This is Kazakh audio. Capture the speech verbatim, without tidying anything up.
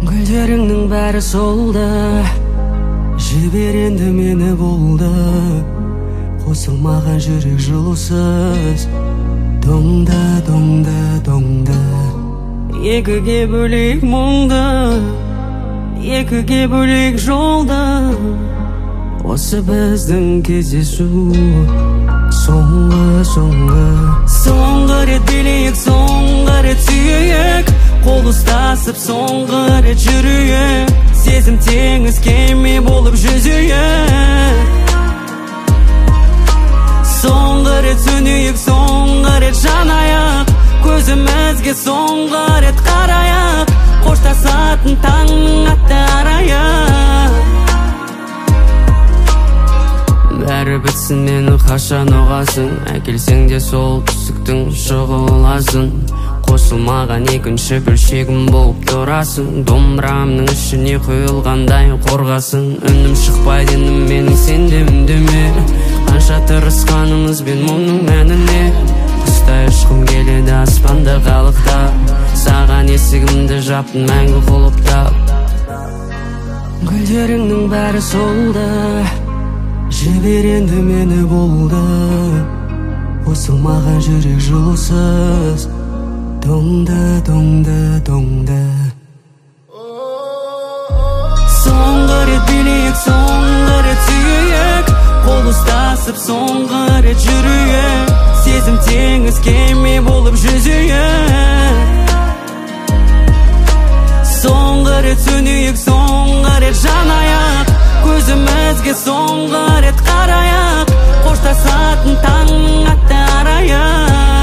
Gülleringning bari solda, жібер енді meni болды. Qo'silmagan жүрек жылусыз, доңда, доңда, доңда. Екіге бөлек мұңды, екіге бөлек жолда. Осы біздің кездесу соңғы, соңғы. Соңғы рет билейік, соңғы рет сүйейік, қол ұстасып соңғы рет жүрейік. Сезім теңіз кеме болып жүзейік. Соңғы рет сөнейік, соңғы рет жанайық, көзімізге соңғы рет қарайық. Қоштасатын таңның атты арайық. Бәрі бітсін, мені қашан ұғасың, әкелсең де сол түсіктің шығыласын. Қосылмаған екінші бөлшегім болып тұрасың, домбырамның ішіне құйылғандай қорғасың. Үнім шықпайды енді менің, сен де үндеме. Қанша тырысқанымызбен мұның мәніне. Құстай ұшқым келеді аспанда қалықтап, саған есігімді жаптым мәңгі құлыптап. Гүлдеріңнің бәрі солда, жібер енді meni болды. Қосылмаған жүрек жылусыз, доңда, доңда, доңда. Соңғы рет билейік, соңғы рет сүйейік, қол ұстасып соңғы рет жүрейік. Сезім теңіз кеме болып жүзейік. Соңғы рет сөнейік, соңғы рет жанайық, көзімізге соңғы рет қарайық. Қоштасатын таңның атты арайық.